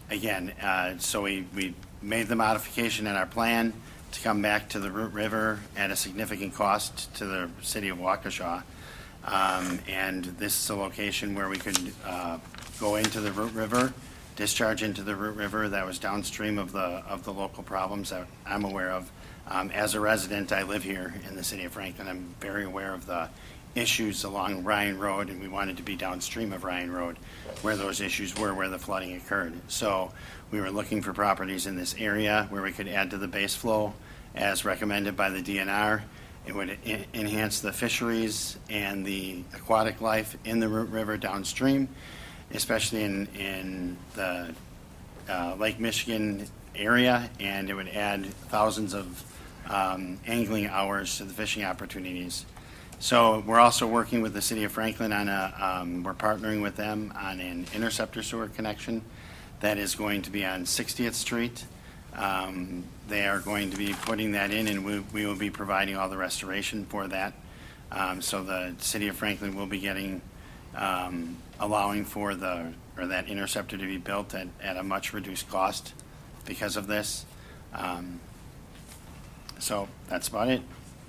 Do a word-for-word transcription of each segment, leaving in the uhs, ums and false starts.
again, uh, so we, we made the modification in our plan to come back to the Root River at a significant cost to the city of Waukesha. Um, and this is a location where we could uh, go into the Root River, discharge into the Root River that was downstream of the of the local problems that I'm aware of. Um, as a resident, I live here in the city of Franklin. I'm very aware of the issues along Ryan Road, and we wanted to be downstream of Ryan Road where those issues were, where the flooding occurred. So we were looking for properties in this area where we could add to the base flow as recommended by the D N R. It would en- enhance the fisheries and the aquatic life in the Root River downstream, especially in, in the uh, Lake Michigan area, and it would add thousands of um, angling hours to the fishing opportunities. So we're also working with the city of Franklin on a, um, we're partnering with them on an interceptor sewer connection that is going to be on sixtieth Street. Um, they are going to be putting that in, and we, we will be providing all the restoration for that. Um, so the city of Franklin will be getting, um, allowing for the, or that interceptor to be built at, at a much reduced cost because of this. Um, so that's about it.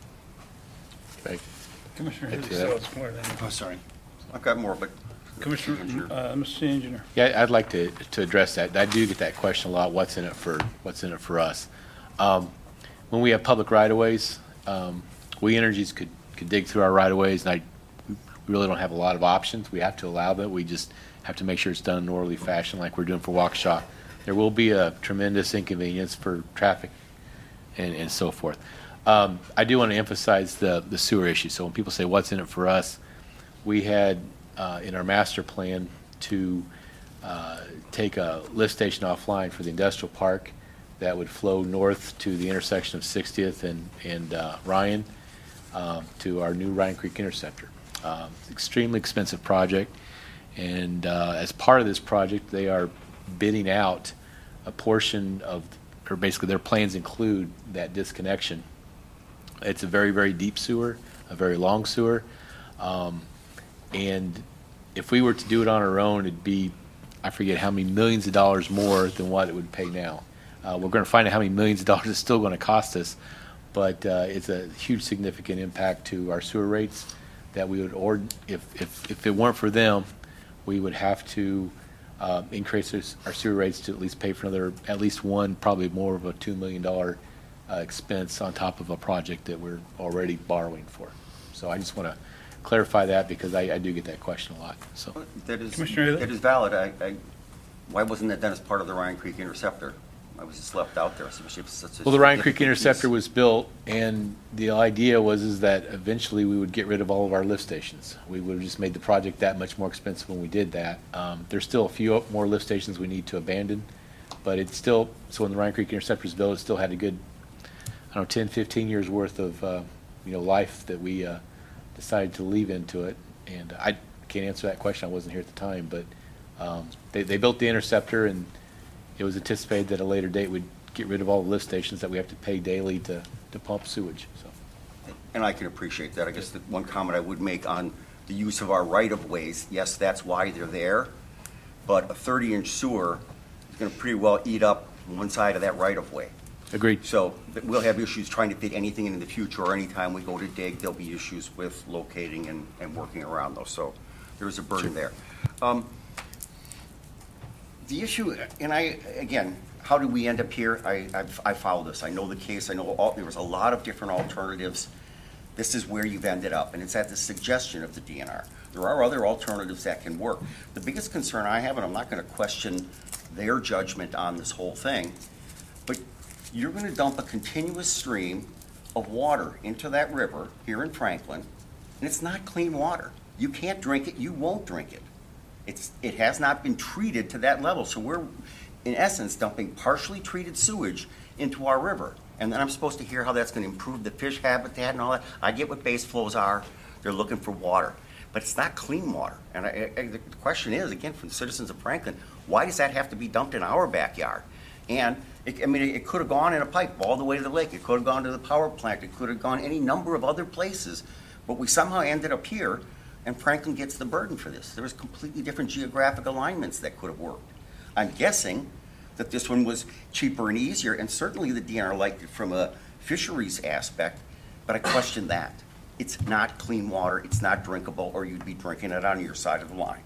Thank you. Commissioner Thank Hughes, you. so it's more than, Oh, sorry. I've got more, but Commissioner, uh, Mister Engineer. Yeah, I'd like to, to address that. I do get that question a lot, what's in it for, what's in it for us? Um, when we have public right-of-ways, um, We Energies could, could dig through our right-of-ways, and I, we really don't have a lot of options. We have to allow that. We just have to make sure it's done in an orderly fashion like we're doing for Waukesha. There will be a tremendous inconvenience for traffic and, and so forth. Um, I do want to emphasize the, the sewer issue. So when people say, what's in it for us? We had uh, in our master plan to uh, take a lift station offline for the industrial park that would flow north to the intersection of sixtieth and, and uh, Ryan uh, to our new Ryan Creek Interceptor. Uh, it's an extremely expensive project, and uh, as part of this project, they are bidding out a portion of, or basically their plans include that disconnection. It's a very, very deep sewer, a very long sewer. Um, and if we were to do it on our own, it'd be, I forget how many millions of dollars more than what it would pay now. Uh, we're going to find out how many millions of dollars it's still going to cost us, but uh, it's a huge significant impact to our sewer rates that we would, or if, if, if it weren't for them, we would have to uh, increase our sewer rates to at least pay for another, at least one, probably more of a two million dollars uh, expense on top of a project that we're already borrowing for. So I just want to clarify that because I, I do get that question a lot. So that is, Commissioner Haley? that is valid. I, I, why wasn't that done as part of the Ryan Creek Interceptor? I was just left out there. Especially if it's such a Well, the Ryan Creek significant Interceptor piece. was built, and the idea was is that eventually we would get rid of all of our lift stations. We would have just made the project that much more expensive when we did that. Um, there's still a few more lift stations we need to abandon, but it's still, so when the Ryan Creek Interceptor was built, it still had a good, I don't know, ten, fifteen years worth of, uh, you know, life that we uh, decided to leave into it. And I can't answer that question. I wasn't here at the time, but um, they, they built the Interceptor, and it was anticipated that at a later date we'd get rid of all the lift stations that we have to pay daily to, to pump sewage. So, And I can appreciate that. I guess the one comment I would make on the use of our right-of-ways, yes, that's why they're there, but a thirty-inch sewer is going to pretty well eat up one side of that right-of-way. agreed. So but we'll have issues trying to fit anything in the future, or anytime we go to dig, there'll be issues with locating and, and working around those. So there's a burden there. Um, the issue, and I, again, how did we end up here? I, I've, I follow this. I know the case. I know all, there was a lot of different alternatives. This is where you've ended up, and it's at the suggestion of the D N R. There are other alternatives that can work. The biggest concern I have, and I'm not going to question their judgment on this whole thing, but you're going to dump a continuous stream of water into that river here in Franklin, and it's not clean water. You can't drink it. You won't drink it. It's, it has not been treated to that level. So we're, in essence, dumping partially treated sewage into our river. And then I'm supposed to hear how that's going to improve the fish habitat and all that. I get what base flows are. They're looking for water. But it's not clean water. And I, I, the question is, again, from the citizens of Franklin, why does that have to be dumped in our backyard? And, it, I mean, it, it could have gone in a pipe all the way to the lake. It could have gone to the power plant. It could have gone any number of other places. But we somehow ended up here, and Franklin gets the burden for this. There was completely different geographic alignments that could have worked. I'm guessing that this one was cheaper and easier, and certainly the D N R liked it from a fisheries aspect, but I question that. It's not clean water, it's not drinkable, or you'd be drinking it on your side of the line.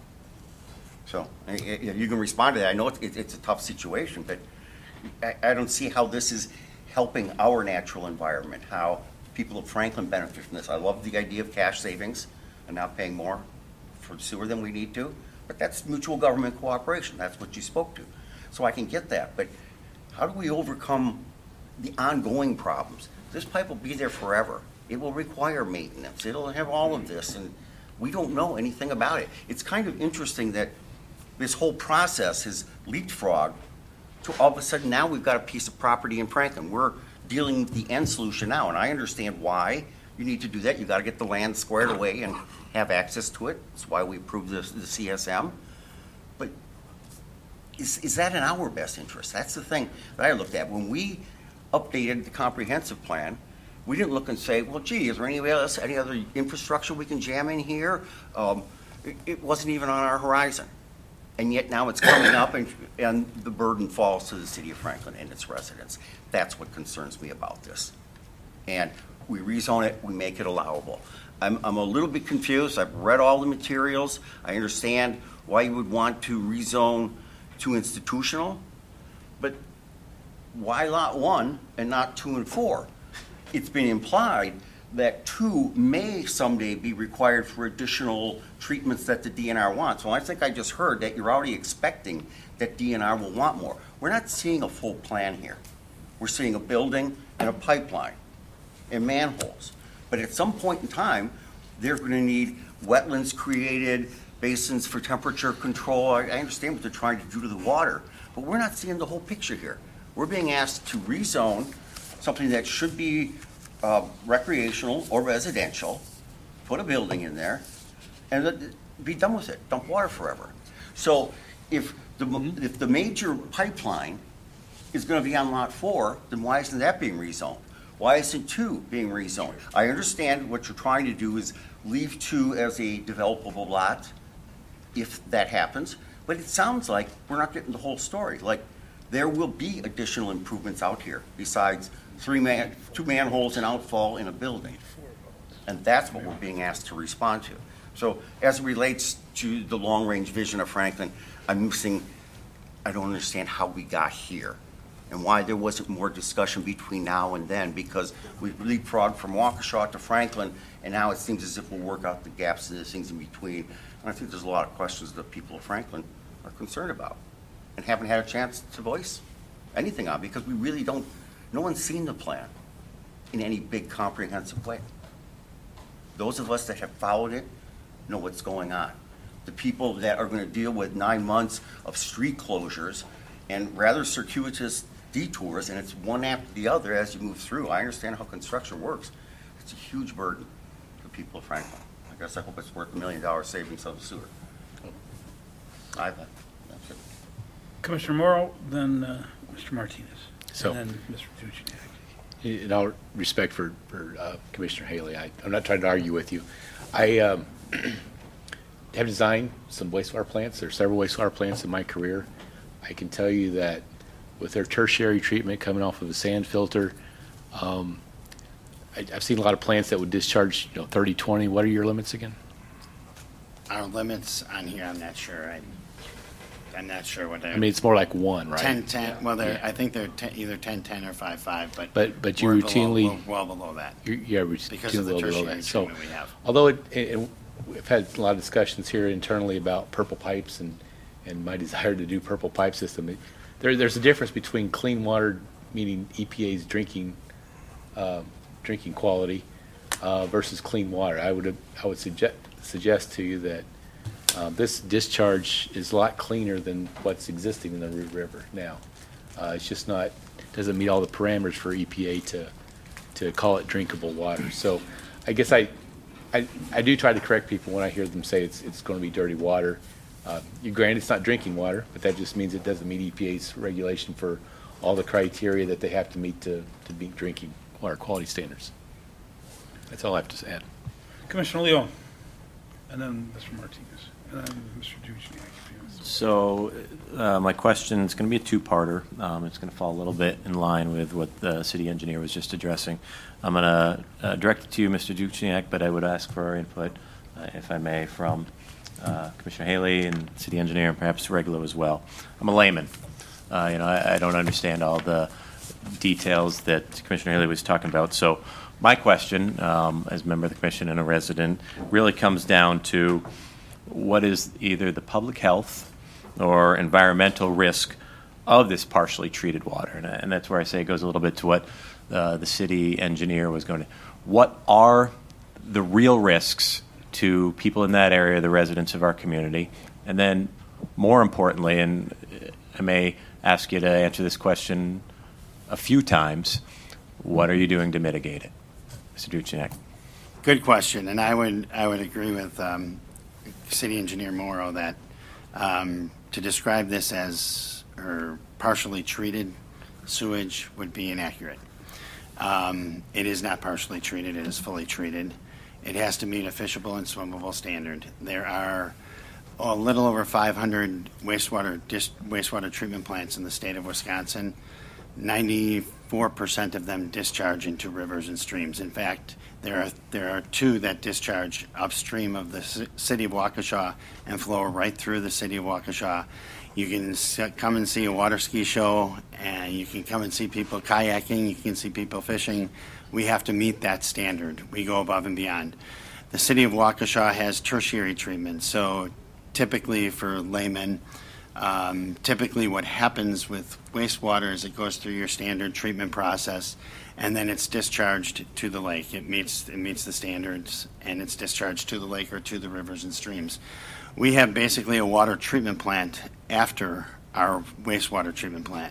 So, I- I- you can respond to that. I know it's, it's a tough situation, but I, I don't see how this is helping our natural environment, how people of Franklin benefit from this. I love the idea of cash savings and not paying more for sewer than we need to, but that's mutual government cooperation. That's what you spoke to. So I can get that, but how do we overcome the ongoing problems? This pipe will be there forever. It will require maintenance. It'll have all of this, and we don't know anything about it. It's kind of interesting that this whole process has leapfrogged to all of a sudden now we've got a piece of property in Franklin. We're dealing with the end solution now, and I understand why you need to do that. You got to get the land squared away and have access to it. That's why we approved the, the C S M. But is, is that in our best interest? That's the thing that I looked at. When we updated the comprehensive plan, we didn't look and say, well, gee, is there any else, any other infrastructure we can jam in here? Um, it, it wasn't even on our horizon. And yet now it's coming up, and, and the burden falls to the city of Franklin and its residents. That's what concerns me about this. And we rezone it, we make it allowable. I'm, I'm a little bit confused. I've read all the materials. I understand why you would want to rezone to institutional, but why lot one and not two and four? It's been implied that two may someday be required for additional treatments that the D N R wants. Well, I think I just heard that you're already expecting that D N R will want more. We're not seeing a full plan here. We're seeing a building and a pipeline and manholes. But at some point in time, they're going to need wetlands created, basins for temperature control. I I understand what they're trying to do to the water, but we're not seeing the whole picture here. We're being asked to rezone something that should be uh, recreational or residential, put a building in there, and let- be done with it, dump water forever. So if the, if the major pipeline is going to be on lot four, then why isn't that being rezoned? Why isn't two being rezoned? I understand what you're trying to do is leave two as a developable lot, if that happens, but it sounds like we're not getting the whole story. Like, there will be additional improvements out here besides three man, two manholes and outfall in a building. And that's what we're being asked to respond to. So as it relates to the long-range vision of Franklin, I'm missing, I don't understand how we got here and why there wasn't more discussion between now and then, because we've leapfrogged from Waukesha to Franklin, and now it seems as if we'll work out the gaps and the things in between. And I think there's a lot of questions that people of Franklin are concerned about and haven't had a chance to voice anything on, because we really don't, no one's seen the plan in any big comprehensive way. Those of us that have followed it know what's going on. The people that are going to deal with nine months of street closures and rather circuitous detours, and it's one after the other as you move through. I understand how construction works. It's a huge burden for people of Franklin. I guess I hope it's worth a million dollar savings of the sewer. I, that's it. Commissioner Morrow, then uh, Mister Martinez. So- And then Mister Tucci. In all respect for, for uh, Commissioner Haley, I, I'm not trying to argue with you. I um, have designed some wastewater plants. There are several wastewater plants in my career. I can tell you that with their tertiary treatment coming off of a sand filter, um, I, I've seen a lot of plants that would discharge, you know, thirty, twenty. What are your limits again? Our limits on here, I'm not sure. I, I'm not sure what they're. I mean, it's more like one, right? ten ten, well, they're, Yeah. I think they're ten, either ten ten or five five, but. But- but you we're below- routinely- we're Well below that. You're, yeah, we're Because routinely of the below tertiary that. So, treatment we have. although it, it, it- we've had a lot of discussions here internally about purple pipes and, and my desire to do purple pipe system, it- there, there's a difference between clean water, meaning E P A's drinking, um, drinking quality, uh, versus clean water. I would, I would suggest, suggest to you that uh, this discharge is a lot cleaner than what's existing in the Root River now. Uh, It's just not, doesn't meet all the parameters for E P A to, to call it drinkable water. So I guess I, I, I do try to correct people when I hear them say it's, it's going to be dirty water. Uh, You grant it's not drinking water, but that just means it doesn't meet E P A's regulation for all the criteria that they have to meet to, to meet drinking water quality standards. That's all I have to add. Commissioner Leon, and then Mister Martinez, Um, Mister Duchesne, if you want to- So uh, my question is going to be a two-parter. Um, It's going to fall a little bit in line with what the city engineer was just addressing. I'm going to uh, direct it to you, Mister Duchesne, but I would ask for our input, uh, if I may, from uh, Commissioner Haley and city engineer, and perhaps Reglo as well. I'm a layman. Uh, You know, I I don't understand all the details that Commissioner Haley was talking about. So my question, um, as a member of the commission and a resident, really comes down to what is either the public health or environmental risk of this partially treated water. And, and that's where I say it goes a little bit to what uh, the city engineer was going to. What are the real risks to people in that area, the residents of our community? And then more importantly, and I may ask you to answer this question a few times, what are you doing to mitigate it? Mister Duchesne. Good question, and I would I would agree with um, City Engineer Morrow that um, to describe this as or partially treated sewage would be inaccurate. Um, it is not partially treated; it is fully treated. It has to meet a fishable and swimmable standard. There are a little over five hundred wastewater dis- wastewater treatment plants in the state of Wisconsin. ninety-four percent of them discharge into rivers and streams. In fact, there are there are two that discharge upstream of the c- city of Waukesha and flow right through the city of Waukesha. You can s- come and see a water ski show, and you can come and see people kayaking. You can see people fishing. We have to meet that standard. We go above and beyond. The city of Waukesha has tertiary treatment, so typically for laymen, Um, typically what happens with wastewater is it goes through your standard treatment process and then it's discharged to the lake. It meets it meets the standards and it's discharged to the lake or to the rivers and streams. We have basically a water treatment plant after our wastewater treatment plant.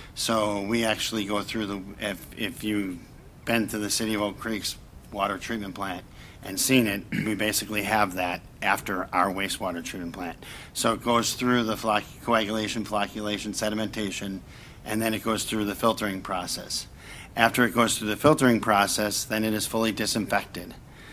So we actually go through the, if, if you've been to the city of Oak Creek's water treatment plant and seen it, we basically have that after our wastewater treatment plant. So it goes through the floc- coagulation, flocculation, sedimentation, and then it goes through the filtering process. After it goes through the filtering process, then it is fully disinfected,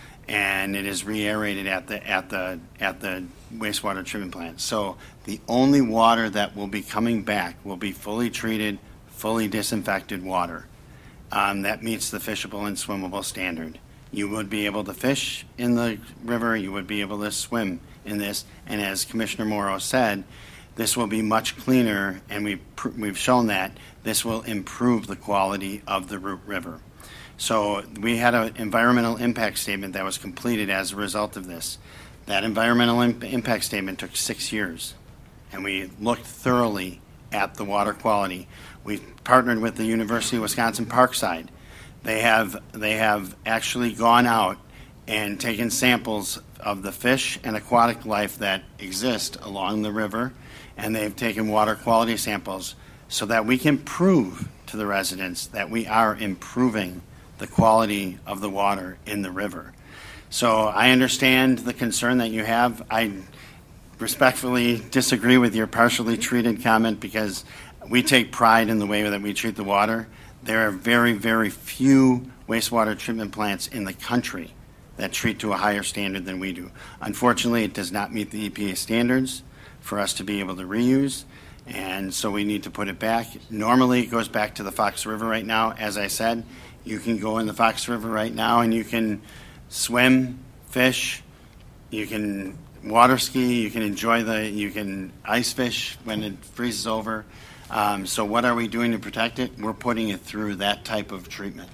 and it is re-aerated at the at the at the wastewater treatment plant. So the only water that will be coming back will be fully treated, fully disinfected water um, that meets the fishable and swimmable standard. You would be able to fish in the river, you would be able to swim in this, and as Commissioner Morrow said, this will be much cleaner, and we've, pr- we've shown that this will improve the quality of the Root River. So we had an environmental impact statement that was completed as a result of this. That environmental imp- impact statement took six years, and we looked thoroughly at the water quality. We partnered with the University of Wisconsin Parkside. They have they have actually gone out and taken samples of the fish and aquatic life that exist along the river, and they've taken water quality samples so that we can prove to the residents that we are improving the quality of the water in the river. So I understand the concern that you have. I respectfully disagree with your partially treated comment because we take pride in the way that we treat the water. There are very, very few wastewater treatment plants in the country that treat to a higher standard than we do. Unfortunately, it does not meet the E P A standards for us to be able to reuse, and so we need to put it back. Normally, it goes back to the Fox River right now. As I said, you can go in the Fox River right now and you can swim, fish, you can water ski, you can enjoy the, you can ice fish when it freezes over. Um, so what are we doing to protect it? We're putting it through that type of treatment.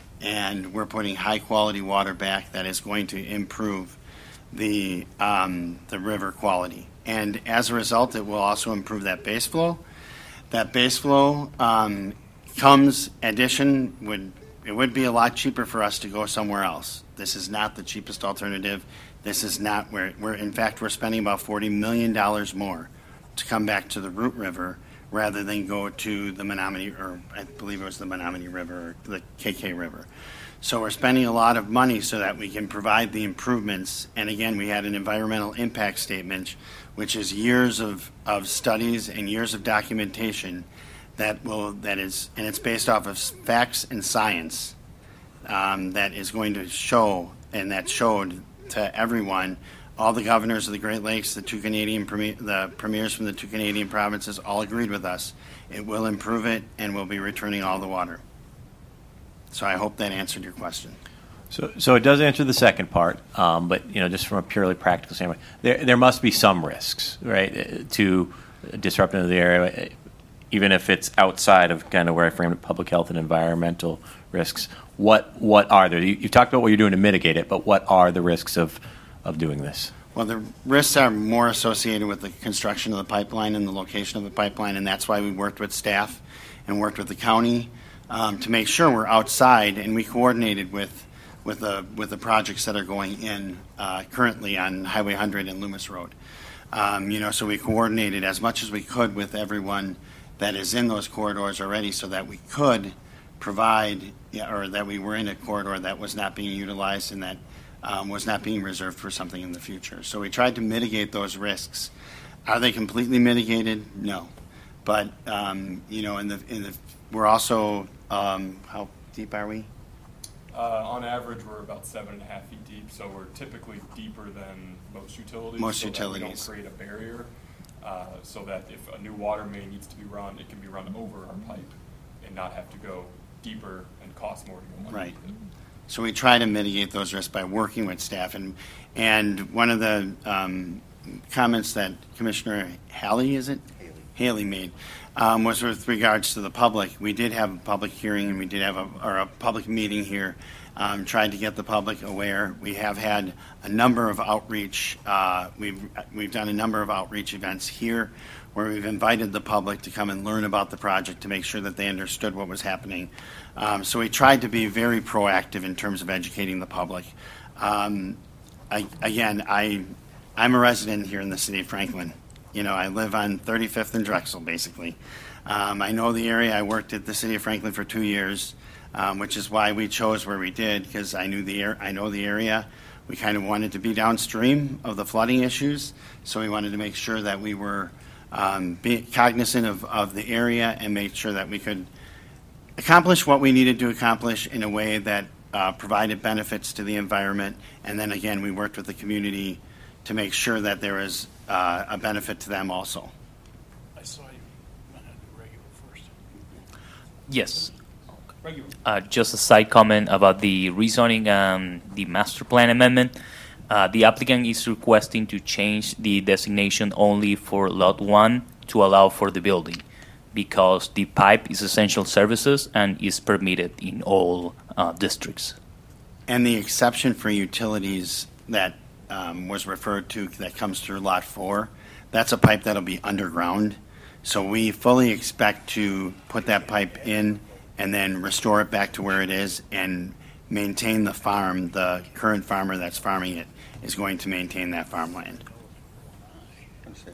And we're putting high-quality water back that is going to improve the, um, the river quality. And as a result, it will also improve that base flow. That base flow um, comes addition, would it would be a lot cheaper for us to go somewhere else. This is not the cheapest alternative. This is not where, we're, in fact, we're spending about forty million dollars more to come back to the Root River rather than go to the Menominee, or I believe it was the Menominee River, or the K K River. So we're spending a lot of money so that we can provide the improvements. And again, we had an environmental impact statement, which is years of, of studies and years of documentation that will, that is, and it's based off of facts and science um, that is going to show, and that showed to everyone all the governors of the Great Lakes, the two Canadian, premier, the premiers from the two Canadian provinces all agreed with us. It will improve it, and we'll be returning all the water. So I hope that answered your question. So, so it does answer the second part, um, but, you know, just from a purely practical standpoint, there, there must be some risks, right, to disrupting the area, even if it's outside of kind of where I framed it, public health and environmental risks. What, what are there? You, you talked about what you're doing to mitigate it, but what are the risks of, of doing this? Well, the risks are more associated with the construction of the pipeline and the location of the pipeline, and that's why we worked with staff and worked with the county um, to make sure we're outside, and we coordinated with with the with the projects that are going in uh, currently on Highway one hundred and Loomis Road. Um, you know, so we coordinated as much as we could with everyone that is in those corridors already, so that we could provide, yeah, or that we were in a corridor that was not being utilized and that um, was not being reserved for something in the future. So we tried to mitigate those risks. Are they completely mitigated? No, but um, you know, in the in the we're also um, how deep are we? Uh, on average, we're about seven and a half feet deep, so we're typically deeper than most utilities. Most so utilities. That we don't create a barrier, uh, so that if a new water main needs to be run, it can be run over our pipe and not have to go deeper and cost more to go Right. underneath it. So we try to mitigate those risks by working with staff. And and one of the um, comments that Commissioner Haley, is it? Haley. Haley made um, was with regards to the public. We did have a public hearing, and we did have a, or a public meeting here, um, tried to get the public aware. We have had a number of outreach. Uh, we've we've done a number of outreach events here where we've invited the public to come and learn about the project to make sure that they understood what was happening. Um, so we tried to be very proactive in terms of educating the public. Um, I, again, I, I'm a resident here in the city of Franklin. You know, I live on thirty-fifth and Drexel, basically. Um, I know the area. I worked at the city of Franklin for two years, um, which is why we chose where we did, because I knew the air, I know the area. We kind of wanted to be downstream of the flooding issues, so we wanted to make sure that we were um, be cognizant of, of the area and make sure that we could accomplish what we needed to accomplish in a way that uh, provided benefits to the environment. And then again, we worked with the community to make sure that there is uh, a benefit to them also. I saw you went into regular first. Yes. Regular. Uh, just a side comment about the rezoning and the master plan amendment. Uh, the applicant is requesting to change the designation only for lot one to allow for the building, because the pipe is essential services and is permitted in all uh, districts. And the exception for utilities that um, was referred to, that comes through lot four, that's a pipe that'll be underground. So we fully expect to put that pipe in and then restore it back to where it is and maintain the farm. The current farmer that's farming it is going to maintain that farmland. Understand?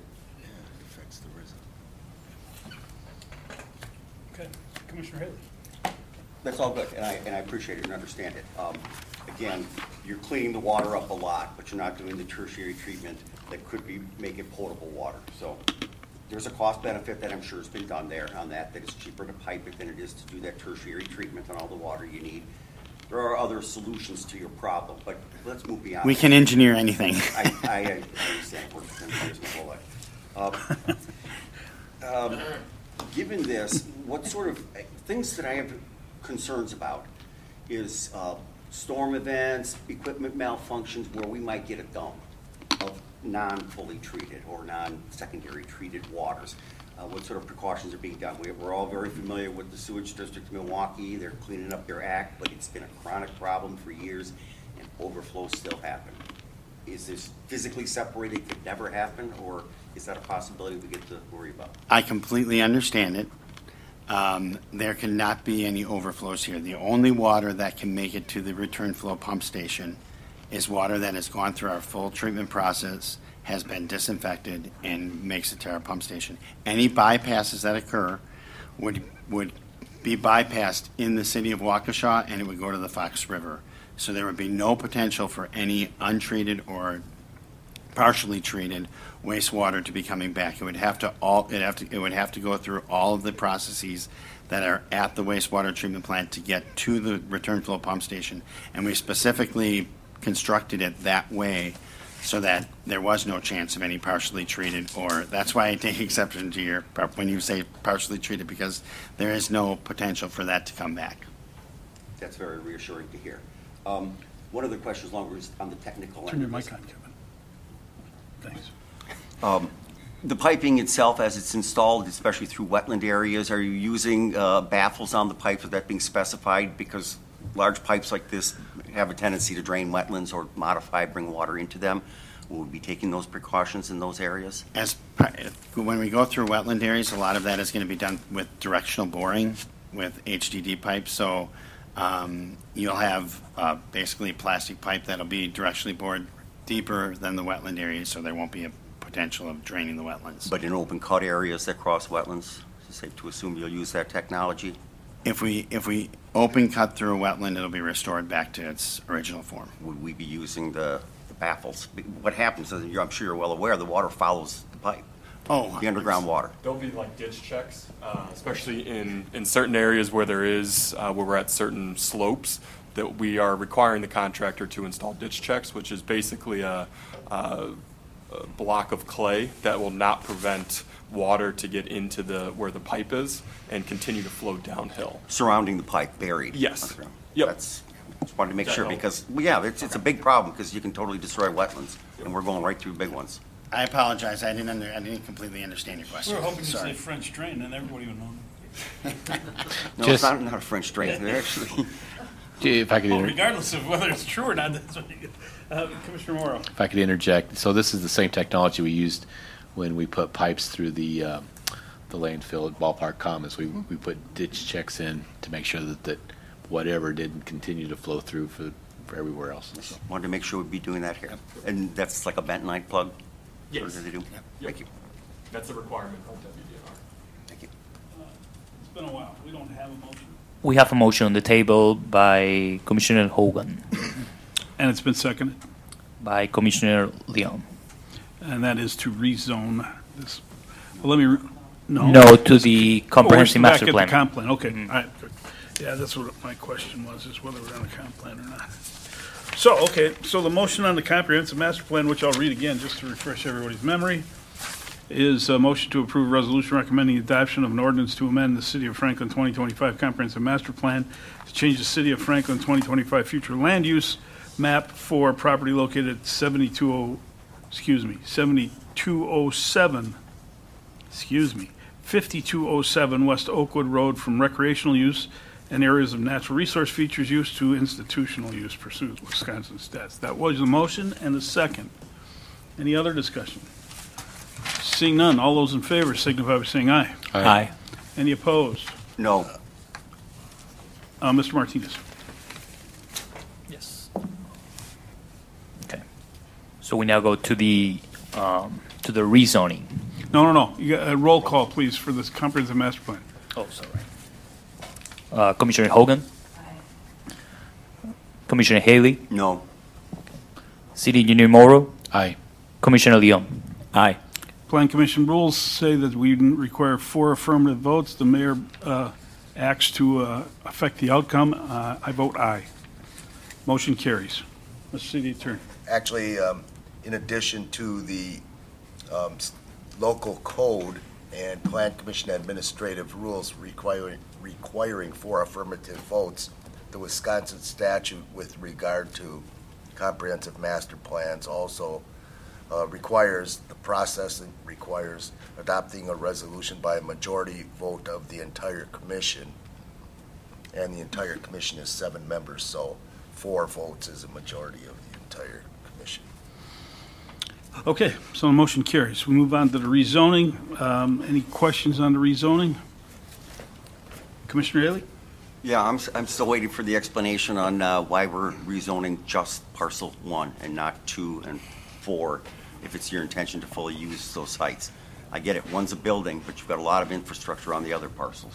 Okay. Commissioner Haley. That's all good, and I, and I appreciate it and understand it. Um, Again, you're cleaning the water up a lot, but you're not doing the tertiary treatment that could be, make it potable water. So there's a cost benefit that I'm sure has been done there on that, that it's cheaper to pipe it than it is to do that tertiary treatment on all the water you need. There are other solutions to your problem, but let's move beyond. We can engineer anything. I, I, I understand. We're engineers my whole life. Um, um, Given this, what sort of things that I have concerns about is uh, storm events, equipment malfunctions where we might get a dump of non-fully treated or non-secondary treated waters. Uh, what sort of precautions are being done? We, we're all very familiar with the sewage district of Milwaukee. They're cleaning up their act, but it's been a chronic problem for years, and overflows still happen. Is this physically separated, could never happen, or is that a possibility we get to worry about? I completely understand it. Um, there cannot be any overflows here. The only water that can make it to the return flow pump station is water that has gone through our full treatment process, has been disinfected, and makes it to our pump station. Any bypasses that occur would would be bypassed in the city of Waukesha, and it would go to the Fox River. So there would be no potential for any untreated or partially treated wastewater to be coming back. It would have to all it have to it would have to go through all of the processes that are at the wastewater treatment plant to get to the return flow pump station. And we specifically constructed it that way so that there was no chance of any partially treated, or, that's why I take exception to your, when you say partially treated, because there is no potential for that to come back. That's very reassuring to hear. Um, One other question, as long as on the technical end. Turn your of mic this. on, Kevin. Thanks. Um, The piping itself, as it's installed, especially through wetland areas, are you using uh, baffles on the pipes? Is that being specified? Because large pipes like this have a tendency to drain wetlands or modify, bring water into them. Will we be taking those precautions in those areas? As, pa- when we go through wetland areas, a lot of that is going to be done with directional boring with H D D pipes. So um, you'll have uh, basically a plastic pipe that'll be directionally bored deeper than the wetland areas, so there won't be a potential of draining the wetlands. But in open cut areas that cross wetlands, is it safe to assume you'll use that technology? If we, if we open cut through a wetland, it'll be restored back to its original form. Would we be using the the baffles? What happens is, you're- I'm sure you're well aware, the water follows the pipe, Oh, the underground water. There'll be like ditch checks, uh, especially in, in certain areas where there is, uh, where we're at certain slopes, that we are requiring the contractor to install ditch checks, which is basically a, a, a block of clay that will not prevent water to get into the, where the pipe is and continue to flow downhill. Surrounding the pipe, buried. Yes. underground. Yep. That's, just wanted to make That sure, help? because, well, yeah, it's, it's a big problem, because you can totally destroy wetlands, and we're going right through big ones. I apologize, I didn't under, I didn't completely understand your We question. were hoping to Sorry. say French drain, and everybody would know. No, Just- it's not, not a French drain, they're actually, If I could, Well, inter- regardless of whether it's true or not, that's what you, uh, Commissioner Morrow. if I could interject, so this is the same technology we used when we put pipes through the, um, the landfill at Ballpark Commons. We, we put ditch checks in to make sure that, that whatever didn't continue to flow through for, for everywhere else. So, wanted to make sure we'd be doing that here. And that's like a bentonite plug? Yes. Or do they do? Thank you, That's a requirement of W D N R. thank you. It's been a while. We don't have a motion. We have a motion on the table by Commissioner Hogan, And it's been seconded, by Commissioner Leon. and that is to rezone this. Well, let me, re- no. No, to the Oh, we're comprehensive still back master at the plan. comp plan, okay. All right, good. Yeah, that's what my question was, is whether we're on a comp plan or not. So, okay, so the motion on the comprehensive master plan, which I'll read again just to refresh everybody's memory, is a motion to approve a resolution recommending adoption of an ordinance to amend the City of Franklin twenty twenty-five Comprehensive Master Plan to change the City of Franklin twenty twenty-five future land use map for property located at seventy-two oh, excuse me, seventy-two oh seven, excuse me, fifty-two oh seven West Oakwood Road from recreational use and areas of natural resource features use to institutional use pursuant to Wisconsin stats. That was the motion and the second. Any other discussion? Seeing none, all those in favor signify by saying aye. Aye. Any opposed? No, Uh, Mister Martinez. Yes. Okay. So we now go to the, um, to the rezoning. No, no, no. You got a roll call, please, for this comprehensive master plan. Oh, sorry. Uh, Commissioner Hogan? Commissioner Haley? no, City Engineer Morrow? aye. Commissioner Leon? Aye. Plan Commission rules say that we require four affirmative votes. The mayor uh, acts to uh, affect the outcome. Uh, I vote aye. Motion carries. Mister City Attorney. Actually, um, in addition to the um, s- local code and Plan Commission administrative rules requiring, requiring four affirmative votes, the Wisconsin statute with regard to comprehensive master plans also uh, requires, the process requires adopting a resolution by a majority vote of the entire commission. And the entire commission is seven members, so four votes is a majority of the entire commission. Okay, so the motion carries. We move on to the rezoning. Um, Any questions on the rezoning? Commissioner Haley? yeah, I'm, s- I'm still waiting for the explanation on uh, why we're rezoning just parcel one and not two and four, if it's your intention to fully use those sites. I get it, one's a building, but you've got a lot of infrastructure on the other parcels.